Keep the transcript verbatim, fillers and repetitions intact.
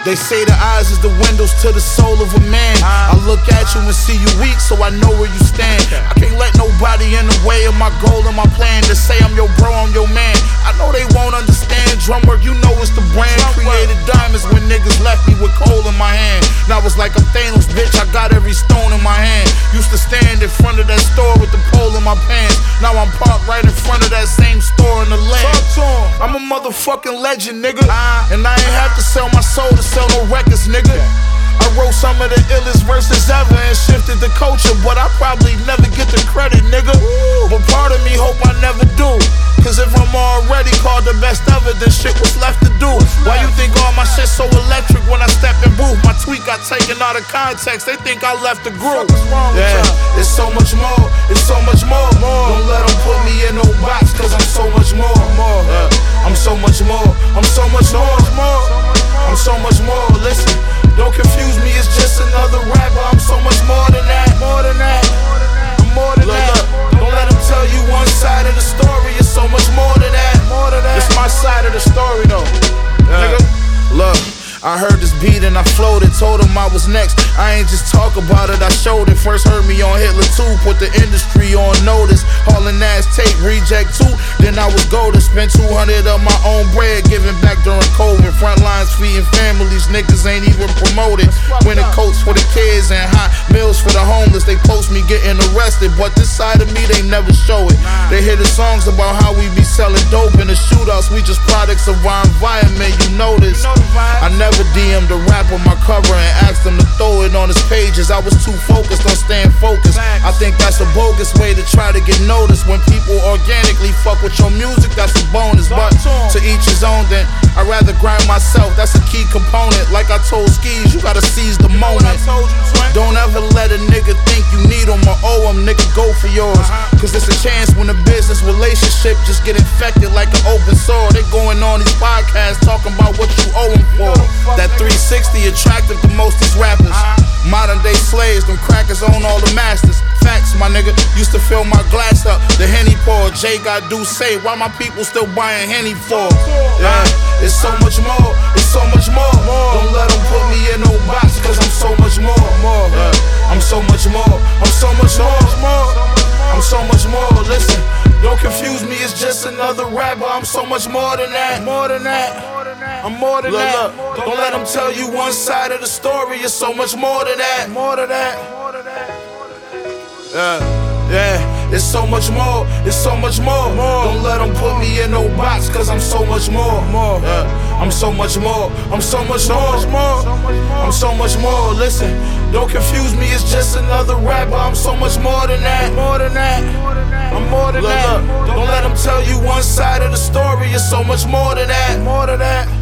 They say the eyes is the windows to the soul of a man. I look at you and see you weak, so I know where you stand. I can't let nobody in the way of my goal and my plan. To say I'm your bro, I'm your man. I know they won't understand drum work, you know it's the brand. Created diamonds when niggas left me with coal in my hand. Now it's like I'm Thanos, bitch, I got every stone in my hand. Used to stand in front of that store with the pole in my pants. Now I'm parked right in front of that same store in the land. I'm a motherfucking legend, nigga. And I ain't have to sell my soul to sell no records, nigga. I wrote some of the illest verses ever and shifted the culture, but I probably never get the credit, nigga. But part of me hope I never do, cause if I'm already called the best ever, then shit was left to do. Why you think all my shit so electric when I step in booth? My tweet got taken out of context, they think I left the group. Yeah, it's so much more, it's so much more. Don't let them put me in no box, cause I'm so much more. Yeah, I'm so much more, I'm so much more. I'm so much more, listen, don't confuse me, it's just another rapper. I'm so much more than that, more than that. I'm more than that. Don't let them tell you one side of the story, it's so much more than that, more than that. It's my side of the story though, yeah. Nigga. Look, I heard this beat and I floated, told him I was next. I ain't just talk about it, I showed it. First heard me on Hitler two, put the industry on notice. Hauling ass tape, reject two, then I was golden. Spent two hundred of my own bread, giving back during COVID. Front lines feeding families, niggas ain't even promoted. Winning coats for the kids and hot meals for the homeless. They post me getting arrested, but this side of me they never show it. They hear the songs about how we be selling dope in the shootouts. We just products of our environment, you know this. I never D M'd a rapper my cover and asked him to throw it on his pages. I was too focused on staying focused. I think that's a bogus way to try to get noticed. When people organically fuck with your music, that's a bonus. But to each his own, then I'd rather grind myself, that's a key component. Like I told Skis, you gotta seize the moment. Don't ever let a nigga think you need him or owe him, nigga, go for yours. Cause it's a chance when a business relationship just get infected like an open sore. They going on these podcasts talking about what you owe them for. That three sixty attractive to most these rappers. Modern day slaves, them crackers own all the masters. Facts, my nigga, used to fill my glass up, the Henny pour. Jay got do say, why my people still buying Henny for? Yeah, it's so much more, it's so much more. Don't let them put me in no box, cause I'm so much more. Yeah, I'm so much more, I'm so much more. I'm so much more, listen, don't confuse me, it's just another rapper. I'm so much more than that, more than that. I'm more than look, that. Look, don't let them tell you one side of the story. It's so much more than that, more than that. Yeah, yeah, it's so much more, it's so much more. Don't let them put me in no box, cause I'm so much more. Yeah, I'm so much more, I'm so much more. I'm so much more, listen, don't confuse me, it's just another rapper. I'm so much more than that, more than that. I'm more than that. Don't let them tell you one side of the story. It's so much more than that, more than that.